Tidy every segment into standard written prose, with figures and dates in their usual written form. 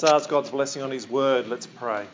Let's ask God's blessing on his word. Let's pray.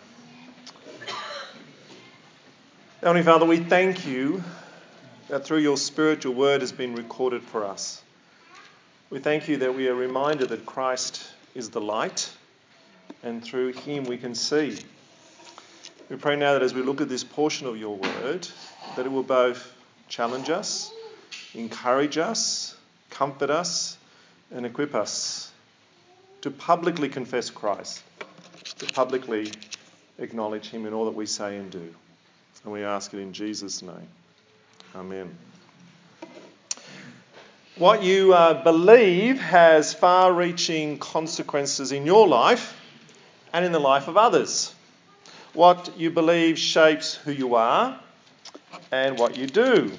Heavenly Father, we thank you that through your Spirit, your word has been recorded for us. We thank you that we are reminded that Christ is the light, and through him we can see. We pray now that as we look at this portion of your word, that it will both challenge us, encourage us, comfort us, and equip us to publicly confess Christ, to publicly acknowledge him in all that we say and do. And we ask it in Jesus' name. Amen. What you believe has far-reaching consequences in your life and in the life of others. What you believe shapes who you are and what you do.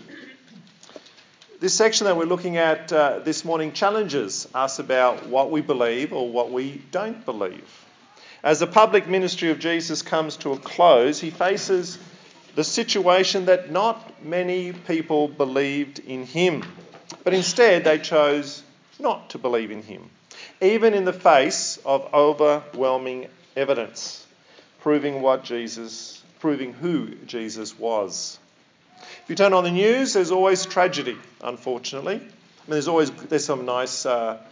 This section that we're looking at this morning challenges us about what we believe or what we don't believe. As the public ministry of Jesus comes to a close, he faces the situation that not many people believed in him, but instead they chose not to believe in him, even in the face of overwhelming evidence proving who Jesus was. If you turn on the news, there's always tragedy, unfortunately. I mean, there's some nice,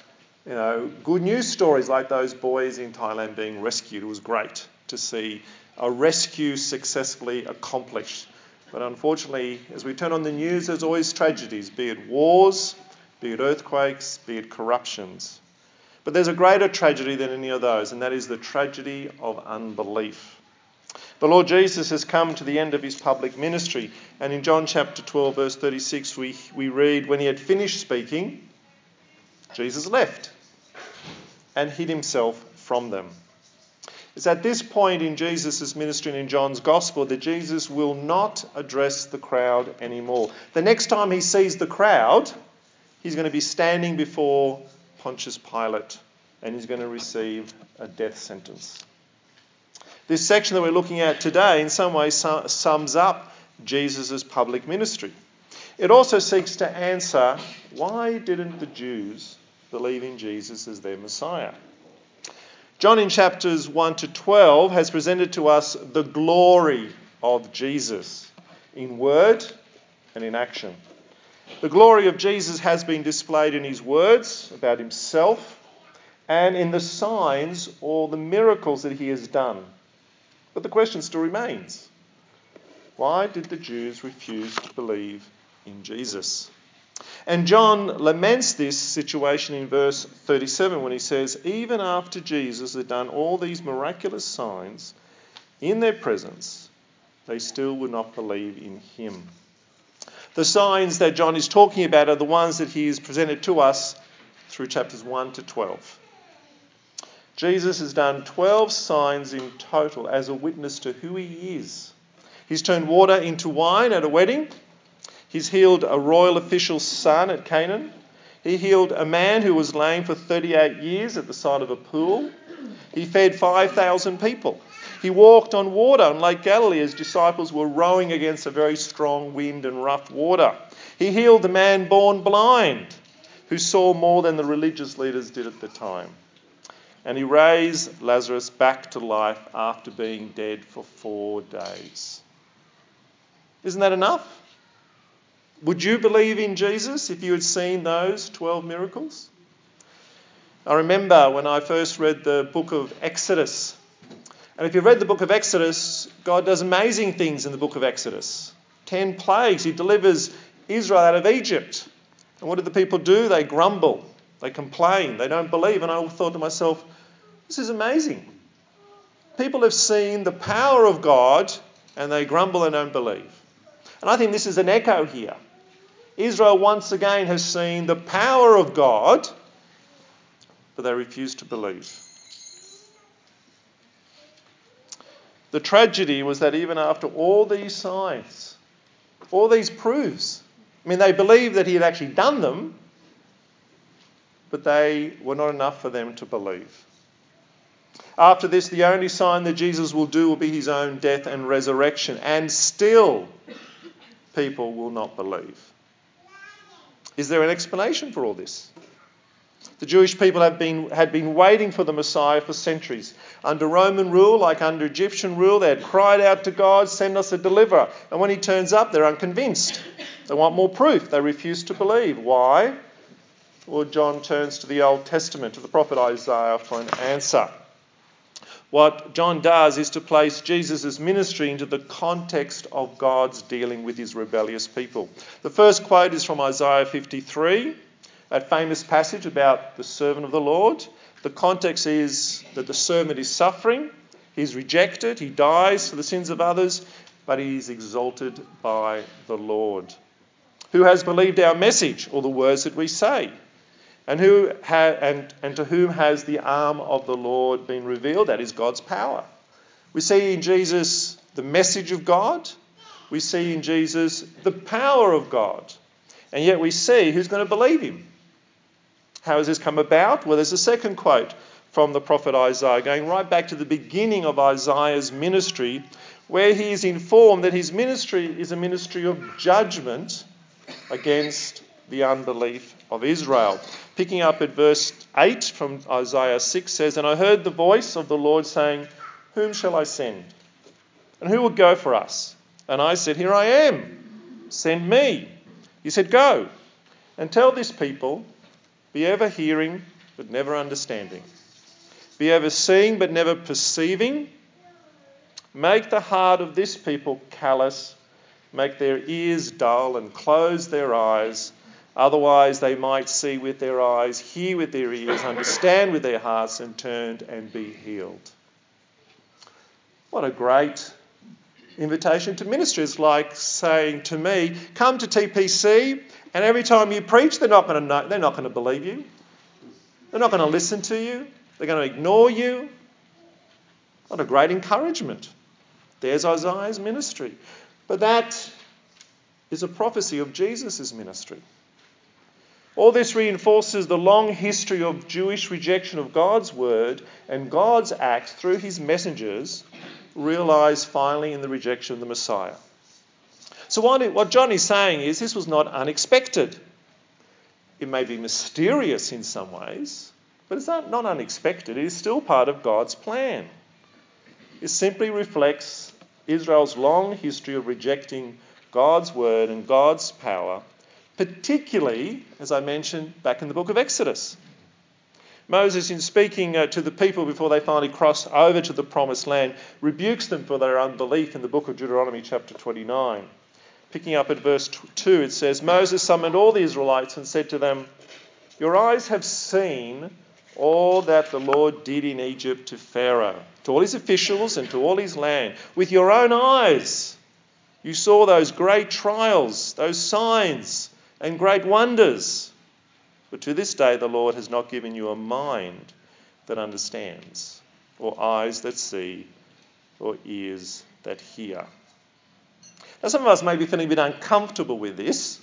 good news stories like those boys in Thailand being rescued. It was great to see a rescue successfully accomplished. But unfortunately, as we turn on the news, there's always tragedies, be it wars, be it earthquakes, be it corruptions. But there's a greater tragedy than any of those, and that is the tragedy of unbelief. The Lord Jesus has come to the end of his public ministry, and in John chapter 12, verse 36, we read, when he had finished speaking, Jesus left and hid himself from them. It's at this point in Jesus' ministry and in John's gospel that Jesus will not address the crowd anymore. The next time he sees the crowd, he's going to be standing before Pontius Pilate and he's going to receive a death sentence. This section that we're looking at today in some ways sums up Jesus' public ministry. It also seeks to answer, why didn't the Jews believe in Jesus as their Messiah? John in chapters 1 to 12 has presented to us the glory of Jesus in word and in action. The glory of Jesus has been displayed in his words about himself and in the signs or the miracles that he has done. But the question still remains. Why did the Jews refuse to believe in Jesus? And John laments this situation in verse 37 when he says, even after Jesus had done all these miraculous signs in their presence, they still would not believe in him. The signs that John is talking about are the ones that he has presented to us through chapters 1 to 12. Jesus has done 12 signs in total as a witness to who he is. He's turned water into wine at a wedding. He's healed a royal official's son at Canaan. He healed a man who was lame for 38 years at the side of a pool. He fed 5,000 people. He walked on water on Lake Galilee as disciples were rowing against a very strong wind and rough water. He healed the man born blind who saw more than the religious leaders did at the time. And he raised Lazarus back to life after being dead for 4 days. Isn't that enough? Would you believe in Jesus if you had seen those 12 miracles? I remember when I first read the book of Exodus. And if you've read the book of Exodus, God does amazing things in the book of Exodus. 10 plagues. He delivers Israel out of Egypt. And what did the people do? They grumble. They complain. They don't believe. And I thought to myself, this is amazing. People have seen the power of God and they grumble and don't believe. And I think this is an echo here. Israel once again has seen the power of God, but they refuse to believe. The tragedy was that even after all these signs, all these proofs, they believed that he had actually done them, but they were not enough for them to believe. After this, the only sign that Jesus will do will be his own death and resurrection, and still people will not believe. Is there an explanation for all this? The Jewish people had been waiting for the Messiah for centuries. Under Roman rule, like under Egyptian rule, they had cried out to God, send us a deliverer. And when he turns up, they're unconvinced. They want more proof. They refuse to believe. Why? Well, John turns to the Old Testament, to the prophet Isaiah for an answer. What John does is to place Jesus' ministry into the context of God's dealing with his rebellious people. The first quote is from Isaiah 53, that famous passage about the servant of the Lord. The context is that the servant is suffering, he's rejected, he dies for the sins of others, but he is exalted by the Lord. Who has believed our message or the words that we say? And to whom has the arm of the Lord been revealed? That is God's power. We see in Jesus the message of God. We see in Jesus the power of God. And yet we see who's going to believe him. How has this come about? Well, there's a second quote from the prophet Isaiah, going right back to the beginning of Isaiah's ministry, where he is informed that his ministry is a ministry of judgment against the unbelief of Israel. Picking up at verse 8 from Isaiah 6 says, "And I heard the voice of the Lord saying, 'Whom shall I send? And who will go for us?' And I said, 'Here I am. Send me.' He said, 'Go and tell this people, be ever hearing but never understanding. Be ever seeing but never perceiving. Make the heart of this people callous. Make their ears dull and close their eyes. Otherwise they might see with their eyes, hear with their ears, understand with their hearts, and turn and be healed.'" What a great invitation to ministry. It's like saying to me, come to TPC, and every time you preach, they're not going to believe you. They're not going to listen to you. They're going to ignore you. What a great encouragement. There's Isaiah's ministry. But that is a prophecy of Jesus' ministry. All this reinforces the long history of Jewish rejection of God's word and God's act through his messengers, realised finally in the rejection of the Messiah. So what John is saying is this was not unexpected. It may be mysterious in some ways, but it's not unexpected. It is still part of God's plan. It simply reflects Israel's long history of rejecting God's word and God's power, particularly, as I mentioned, back in the book of Exodus. Moses, in speaking to the people before they finally cross over to the promised land, rebukes them for their unbelief in the book of Deuteronomy chapter 29. Picking up at verse 2, it says, "Moses summoned all the Israelites and said to them, 'Your eyes have seen all that the Lord did in Egypt to Pharaoh, to all his officials and to all his land. With your own eyes you saw those great trials, those signs and great wonders. But to this day the Lord has not given you a mind that understands, or eyes that see, or ears that hear.'" Now some of us may be feeling a bit uncomfortable with this,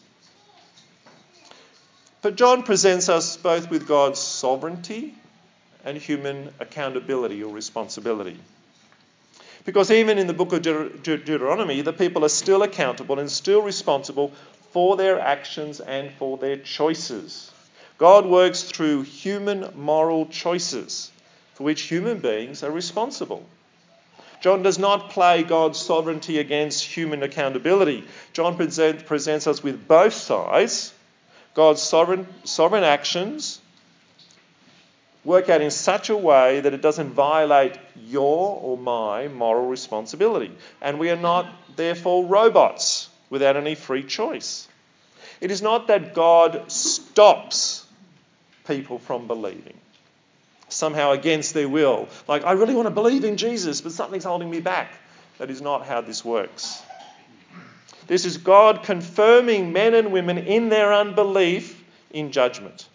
but John presents us both with God's sovereignty and human accountability or responsibility. Because even in the book of Deuteronomy, the people are still accountable and still responsible for their actions and for their choices. God works through human moral choices for which human beings are responsible. John does not play God's sovereignty against human accountability. John presents us with both sides. God's sovereign actions work out in such a way that it doesn't violate your or my moral responsibility. And we are not, therefore, robots without any free choice. It is not that God stops people from believing, somehow against their will. Like, I really want to believe in Jesus, but something's holding me back. That is not how this works. This is God confirming men and women in their unbelief in judgment.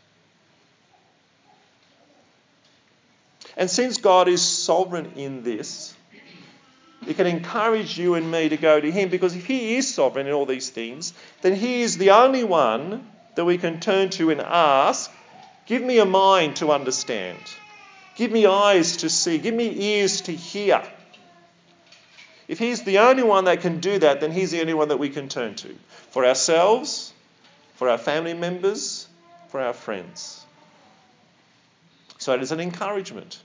And since God is sovereign in this, it can encourage you and me to go to him, because if he is sovereign in all these things, then he is the only one that we can turn to and ask, give me a mind to understand. Give me eyes to see. Give me ears to hear. If he's the only one that can do that, then he's the only one that we can turn to. For ourselves, for our family members, for our friends. So it is an encouragement.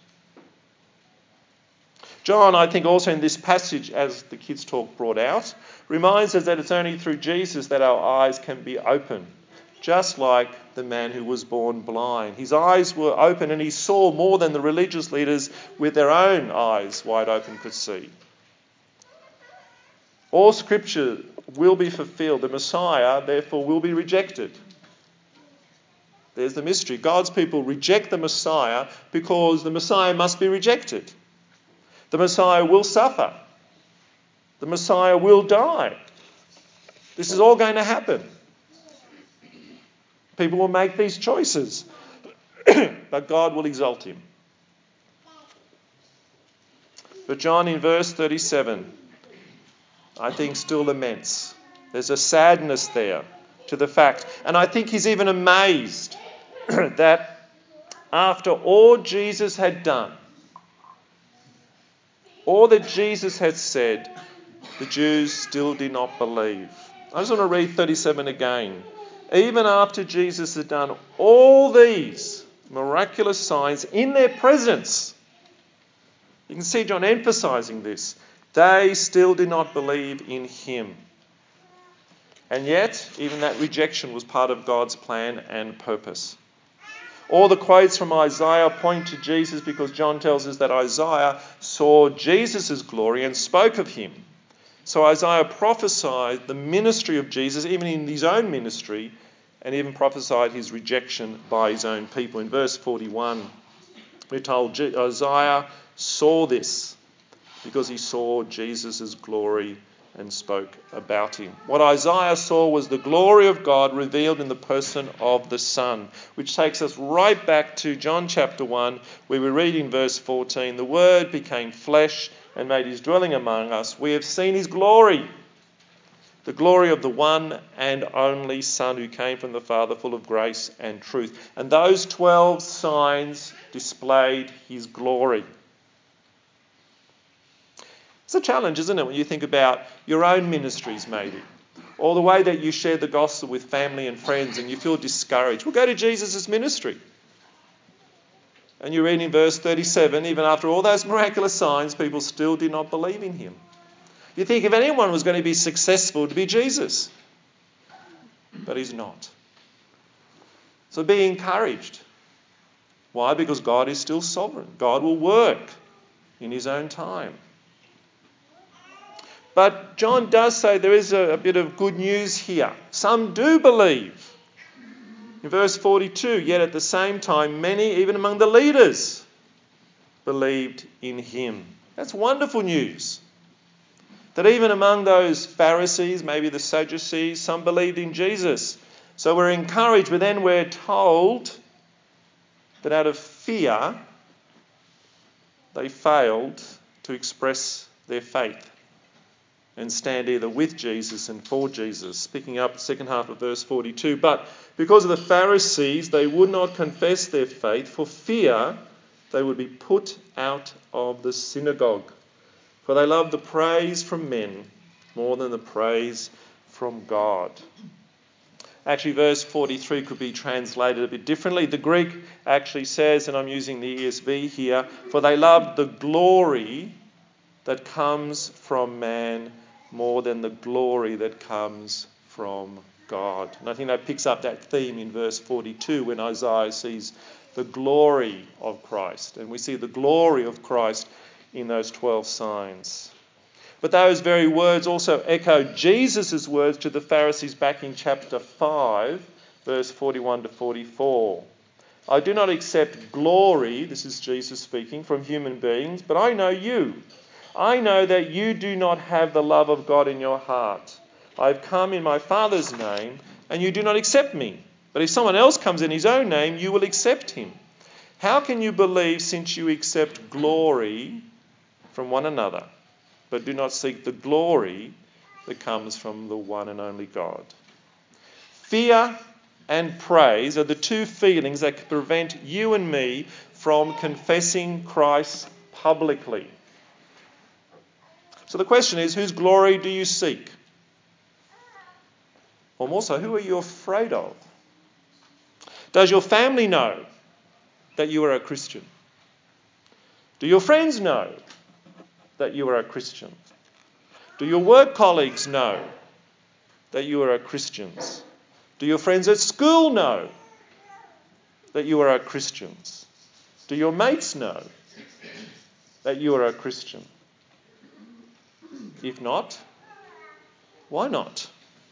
John, I think also in this passage, as the kids' talk brought out, reminds us that it's only through Jesus that our eyes can be open, just like the man who was born blind. His eyes were open and he saw more than the religious leaders with their own eyes wide open could see. All Scripture will be fulfilled. The Messiah, therefore, will be rejected. There's the mystery. God's people reject the Messiah because the Messiah must be rejected. The Messiah will suffer. The Messiah will die. This is all going to happen. People will make these choices, but God will exalt him. But John in verse 37, I think still laments. There's a sadness there to the fact. And I think he's even amazed that after all Jesus had done, all that Jesus had said, the Jews still did not believe. I just want to read 37 again. Even after Jesus had done all these miraculous signs in their presence, you can see John emphasising this, they still did not believe in him. And yet, even that rejection was part of God's plan and purpose. All the quotes from Isaiah point to Jesus because John tells us that Isaiah saw Jesus' glory and spoke of him. So Isaiah prophesied the ministry of Jesus, even in his own ministry, and even prophesied his rejection by his own people. In verse 41, we're told Isaiah saw this because he saw Jesus' glory and spoke about him. What Isaiah saw was the glory of God revealed in the person of the Son, which takes us right back to John chapter 1, where we read in verse 14, the Word became flesh and made his dwelling among us. We have seen his glory, the glory of the one and only Son who came from the Father, full of grace and truth. And those 12 signs displayed his glory. It's a challenge, isn't it, when you think about your own ministries maybe, or the way that you share the gospel with family and friends and you feel discouraged. Well, go to Jesus' ministry. And you read in verse 37, even after all those miraculous signs, people still did not believe in him. You think if anyone was going to be successful, to be Jesus. But he's not. So be encouraged. Why? Because God is still sovereign. God will work in his own time. But John does say there is a bit of good news here. Some do believe. In verse 42, yet at the same time, many, even among the leaders, believed in him. That's wonderful news. That even among those Pharisees, maybe the Sadducees, some believed in Jesus. So we're encouraged, but then we're told that out of fear, they failed to express their faith and stand either with Jesus and for Jesus. Picking up the second half of verse 42. But because of the Pharisees, they would not confess their faith for fear they would be put out of the synagogue. For they loved the praise from men more than the praise from God. Actually, verse 43 could be translated a bit differently. The Greek actually says, and I'm using the ESV here, for they loved the glory that comes from man more than the glory that comes from God. And I think that picks up that theme in verse 42 when Isaiah sees the glory of Christ. And we see the glory of Christ in those 12 signs. But those very words also echo Jesus' words to the Pharisees back in chapter 5, verse 41 to 44. I do not accept glory, this is Jesus speaking, from human beings, but I know you. I know that you do not have the love of God in your heart. I have come in my Father's name, and you do not accept me. But if someone else comes in his own name, you will accept him. How can you believe since you accept glory from one another, but do not seek the glory that comes from the one and only God? Fear and praise are the two feelings that can prevent you and me from confessing Christ publicly. So the question is, whose glory do you seek? Or more so, who are you afraid of? Does your family know that you are a Christian? Do your friends know that you are a Christian? Do your work colleagues know that you are Christians? Do your friends at school know that you are Christians? Do your mates know that you are a Christian? If not, why not?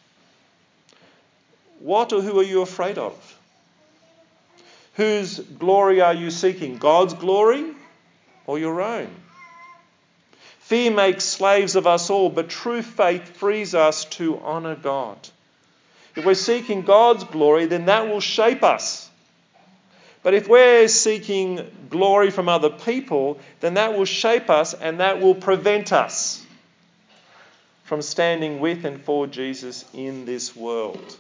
What or who are you afraid of? Whose glory are you seeking? God's glory or your own? Fear makes slaves of us all, but true faith frees us to honour God. If we're seeking God's glory, then that will shape us. But if we're seeking glory from other people, then that will shape us and that will prevent us from standing with and for Jesus in this world.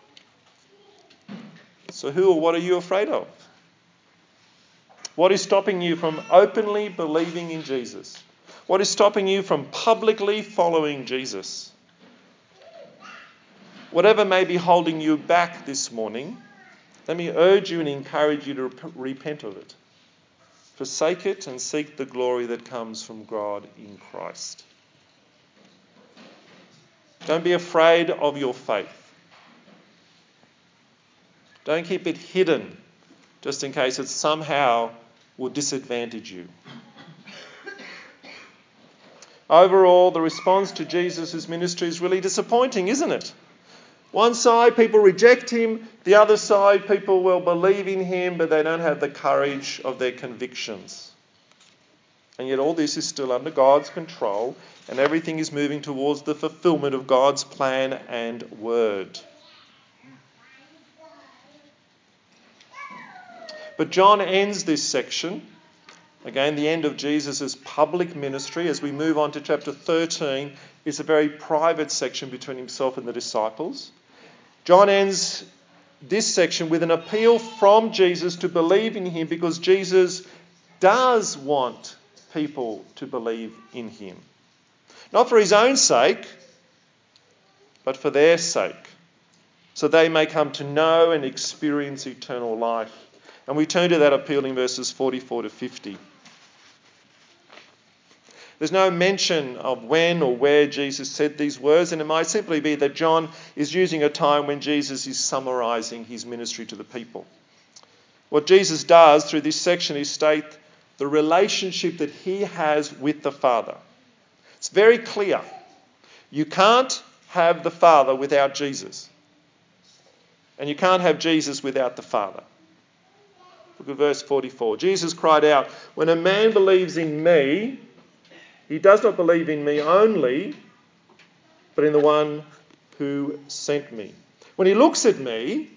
So who or what are you afraid of? What is stopping you from openly believing in Jesus? What is stopping you from publicly following Jesus? Whatever may be holding you back this morning, let me urge you and encourage you to repent of it. Forsake it and seek the glory that comes from God in Christ. Don't be afraid of your faith. Don't keep it hidden just in case it somehow will disadvantage you. Overall, the response to Jesus' ministry is really disappointing, isn't it? One side, people reject him. The other side, people will believe in him, but they don't have the courage of their convictions. And yet all this is still under God's control, and everything is moving towards the fulfillment of God's plan and word. But John ends this section, again, the end of Jesus' public ministry. As we move on to chapter 13, it's a very private section between himself and the disciples. John ends this section with an appeal from Jesus to believe in him, because Jesus does want people to believe in him. Not for his own sake, but for their sake, so they may come to know and experience eternal life. And we turn to that appeal in verses 44 to 50. There's no mention of when or where Jesus said these words, and it might simply be that John is using a time when Jesus is summarising his ministry to the people. What Jesus does through this section is state the relationship that he has with the Father. It's very clear. You can't have the Father without Jesus. And you can't have Jesus without the Father. Look at verse 44. Jesus cried out, "When a man believes in me, he does not believe in me only, but in the one who sent me. When he looks at me,"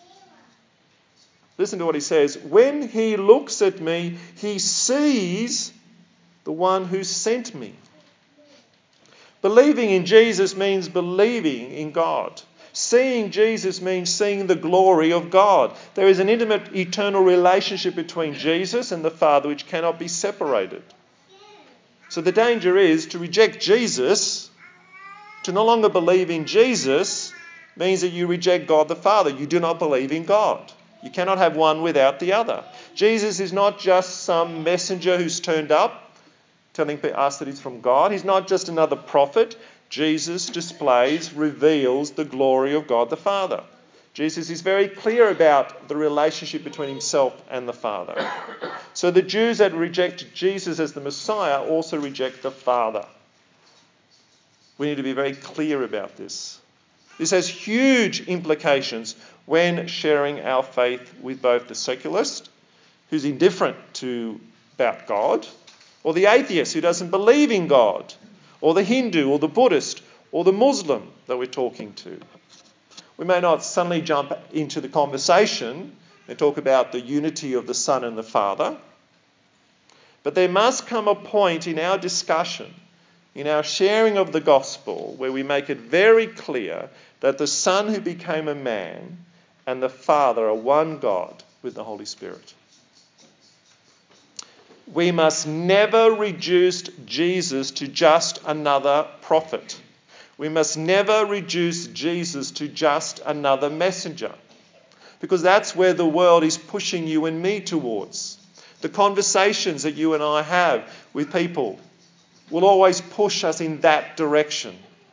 listen to what he says, "when he looks at me, he sees the one who sent me." Believing in Jesus means believing in God. Seeing Jesus means seeing the glory of God. There is an intimate, eternal relationship between Jesus and the Father which cannot be separated. So the danger is to reject Jesus, to no longer believe in Jesus, means that you reject God the Father. You do not believe in God. You cannot have one without the other. Jesus is not just some messenger who's turned up telling us that he's from God. He's not just another prophet. Jesus displays, reveals the glory of God the Father. Jesus is very clear about the relationship between himself and the Father. So the Jews that reject Jesus as the Messiah also reject the Father. We need to be very clear about this. This has huge implications when sharing our faith with both the secularist, who's indifferent about God, or the atheist who doesn't believe in God, or the Hindu or the Buddhist or the Muslim that we're talking to. We may not suddenly jump into the conversation and talk about the unity of the Son and the Father, but there must come a point in our discussion, in our sharing of the gospel, where we make it very clear that the Son who became a man and the Father are one God with the Holy Spirit. We must never reduce Jesus to just another prophet. We must never reduce Jesus to just another messenger. because that's where the world is pushing you and me towards. The conversations that you and I have with people will always push us in that direction.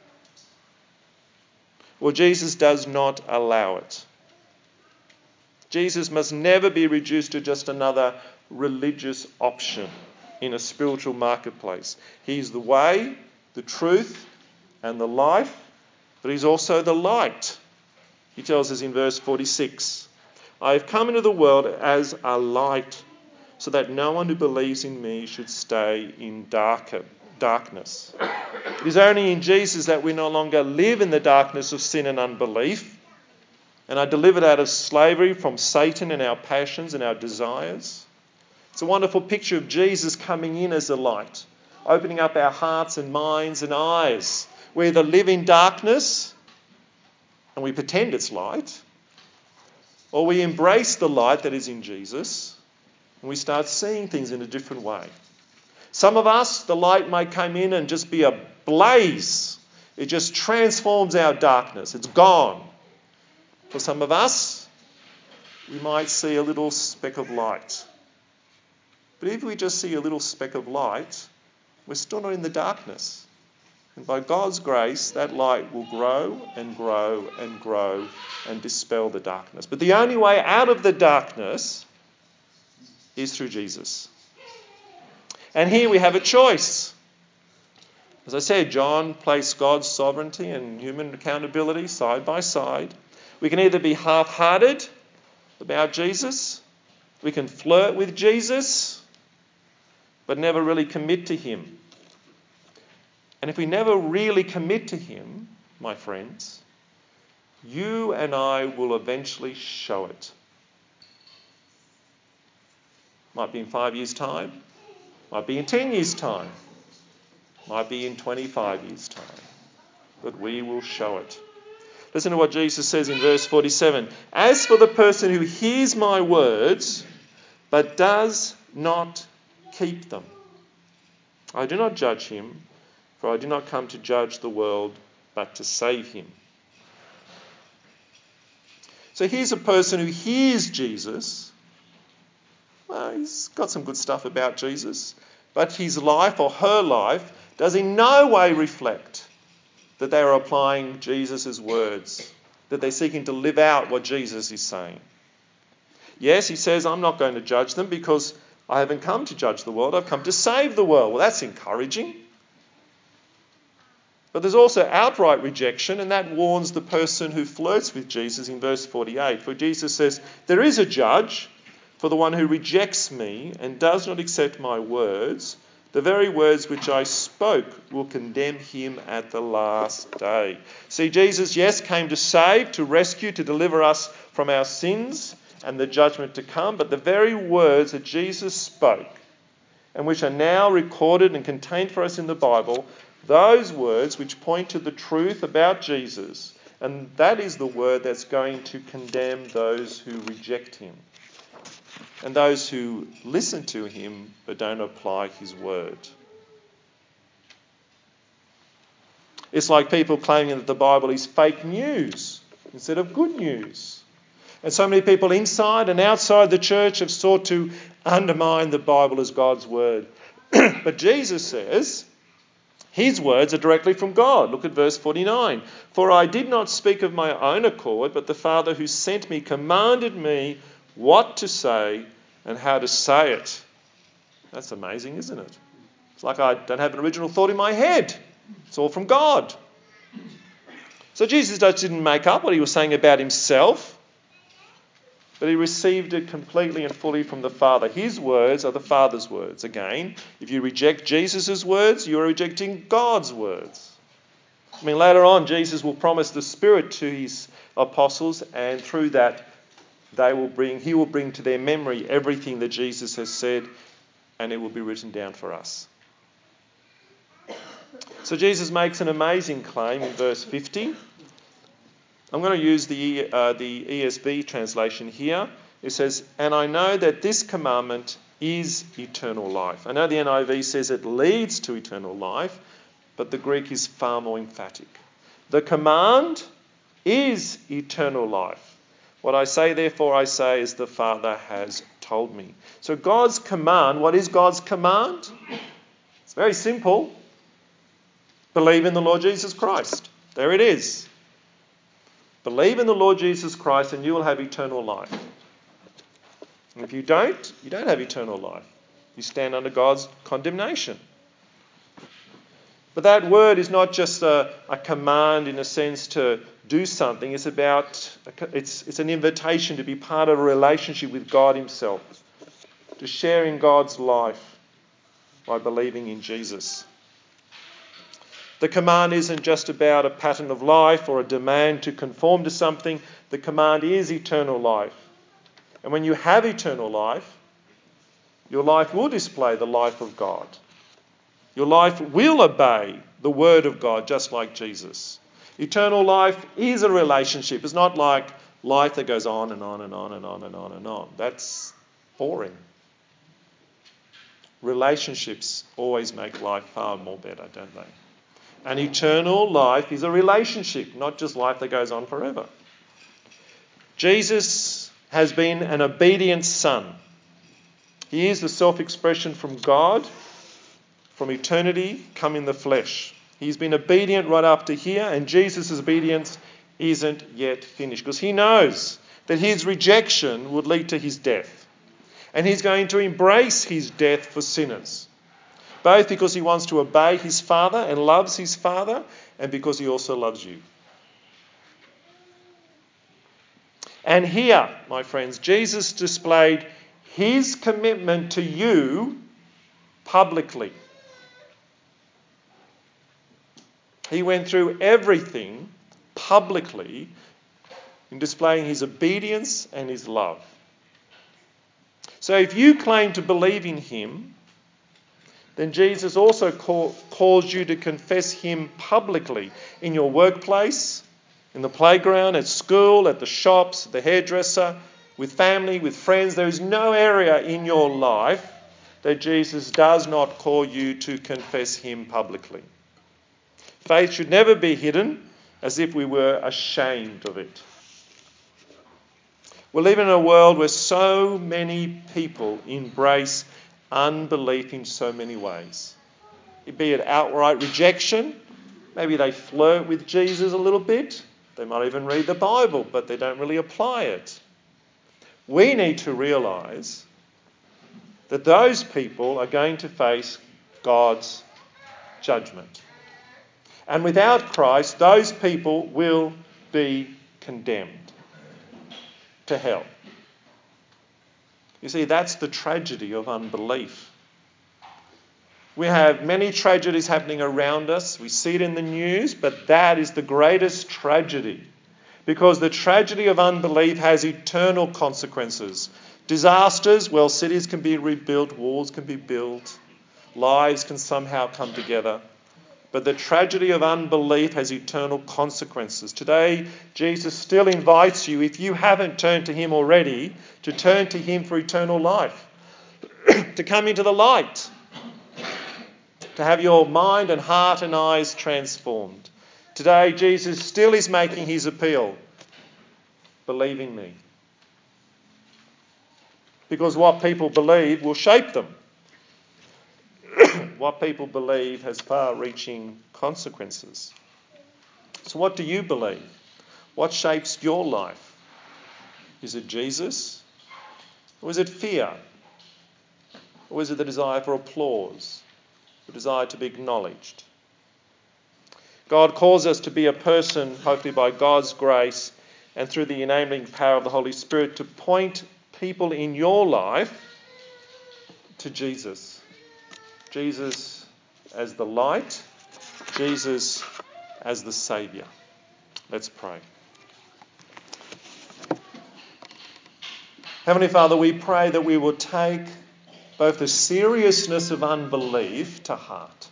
Well, Jesus does not allow it. Jesus must never be reduced to just another religious option in a spiritual marketplace. He's the way, the truth, and the life, but he's also the light. He tells us in verse 46, I have come into the world as a light, so that no one who believes in me should stay in darkness. It is only in Jesus that we no longer live in the darkness of sin and unbelief, and are delivered out of slavery from Satan and our passions and our desires. It's a wonderful picture of Jesus coming in as a light, opening up our hearts and minds and eyes. We either live in darkness and we pretend it's light, or we embrace the light that is in Jesus and we start seeing things in a different way. Some of us, the light may come in and just be a blaze. It just transforms our darkness. It's gone. For some of us, we might see a little speck of light. But if we just see a little speck of light, we're still not in the darkness. And by God's grace, that light will grow and grow and grow and dispel the darkness. But the only way out of the darkness is through Jesus. And here we have a choice. As I said, John placed God's sovereignty and human accountability side by side. We can either be half-hearted about Jesus, we can flirt with Jesus, but never really commit to him. And if we never really commit to him, my friends, you and I will eventually show it. Might be in 5 years' time, might be in 10 years' time, might be in 25 years' time, but we will show it. Listen to what Jesus says in verse 47. As for the person who hears my words, but does not keep them, I do not judge him, for I do not come to judge the world, but to save him. So here's a person who hears Jesus. Well, he's got some good stuff about Jesus, but his life or her life does in no way reflect that they are applying Jesus' words, that they're seeking to live out what Jesus is saying. Yes, he says, I'm not going to judge them because I haven't come to judge the world, I've come to save the world. Well, that's encouraging. But there's also outright rejection, and that warns the person who flirts with Jesus in verse 48. For Jesus says, there is a judge for the one who rejects me and does not accept my words. The very words which I spoke will condemn him at the last day. See, Jesus, yes, came to save, to rescue, to deliver us from our sins and the judgment to come. But the very words that Jesus spoke and which are now recorded and contained for us in the Bible, those words which point to the truth about Jesus, and that is the word that's going to condemn those who reject him and those who listen to him but don't apply his word. It's like people claiming that the Bible is fake news instead of good news. And so many people inside and outside the church have sought to undermine the Bible as God's word. But Jesus says his words are directly from God. Look at verse 49. For I did not speak of my own accord, but the Father who sent me commanded me what to say and how to say it. That's amazing, isn't it? It's like I don't have an original thought in my head. It's all from God. So Jesus didn't make up what he was saying about himself, but he received it completely and fully from the Father. His words are the Father's words. Again, if you reject Jesus' words, you are rejecting God's words. I mean, later on, Jesus will promise the Spirit to his apostles, and through that, he will bring to their memory everything that Jesus has said, and it will be written down for us. So Jesus makes an amazing claim in verse 50. I'm going to use the ESV translation here. It says, and I know that this commandment is eternal life. I know the NIV says it leads to eternal life, but the Greek is far more emphatic. The command is eternal life. What I say, therefore, I say as the Father has told me. So God's command, what is God's command? It's very simple. Believe in the Lord Jesus Christ. There it is. Believe in the Lord Jesus Christ and you will have eternal life. And if you don't have eternal life. You stand under God's condemnation. But that word is not just a command in a sense to do something. It's an invitation to be part of a relationship with God himself. To share in God's life by believing in Jesus. The command isn't just about a pattern of life or a demand to conform to something. The command is eternal life. And when you have eternal life, your life will display the life of God. Your life will obey the word of God just like Jesus. Eternal life is a relationship. It's not like life that goes on and on and on and on and on and on. That's boring. Relationships always make life far more better, don't they? And eternal life is a relationship, not just life that goes on forever. Jesus has been an obedient son. He is the self-expression from God, from eternity, come in the flesh. He's been obedient right up to here, and Jesus' obedience isn't yet finished, because he knows that his rejection would lead to his death. And he's going to embrace his death for sinners, both because he wants to obey his Father and loves his Father, and because he also loves you. And here, my friends, Jesus displayed his commitment to you publicly. He went through everything publicly in displaying his obedience and his love. So if you claim to believe in him, then Jesus also calls you to confess him publicly in your workplace, in the playground, at school, at the shops, at the hairdresser, with family, with friends. There is no area in your life that Jesus does not call you to confess him publicly. Faith should never be hidden as if we were ashamed of it. We live in a world where so many people embrace unbelief in so many ways. Be it outright rejection, maybe they flirt with Jesus a little bit, they might even read the Bible, but they don't really apply it. We need to realise that those people are going to face God's judgment. And without Christ, those people will be condemned to hell. You see, that's the tragedy of unbelief. We have many tragedies happening around us. We see it in the news, but that is the greatest tragedy. Because the tragedy of unbelief has eternal consequences. Disasters, well, cities can be rebuilt, walls can be built, lives can somehow come together. But the tragedy of unbelief has eternal consequences. Today, Jesus still invites you, if you haven't turned to him already, to turn to him for eternal life, to come into the light, to have your mind and heart and eyes transformed. Today, Jesus still is making his appeal. Believe in me. Because what people believe will shape them. What people believe has far-reaching consequences. So what do you believe? What shapes your life? Is it Jesus? Or is it fear? Or is it the desire for applause? The desire to be acknowledged? God calls us to be a person, hopefully by God's grace and through the enabling power of the Holy Spirit, to point people in your life to Jesus. Jesus as the light, Jesus as the Saviour. Let's pray. Heavenly Father, we pray that we will take both the seriousness of unbelief to heart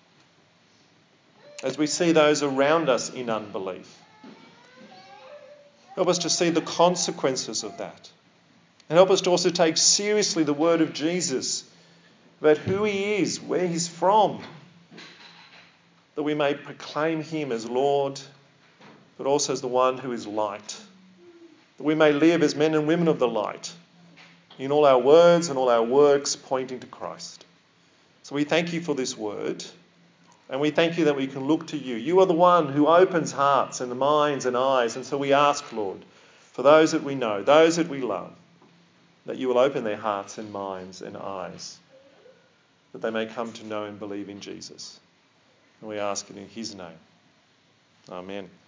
as we see those around us in unbelief. Help us to see the consequences of that. And help us to also take seriously the word of Jesus about who he is, where he's from, that we may proclaim him as Lord, but also as the one who is light. that we may live as men and women of the light, in all our words and all our works pointing to Christ. So we thank you for this word, and we thank you that we can look to you. You are the one who opens hearts and minds and eyes, and so we ask, Lord, for those that we know, those that we love, that you will open their hearts and minds and eyes, that they may come to know and believe in Jesus. And we ask it in his name. Amen.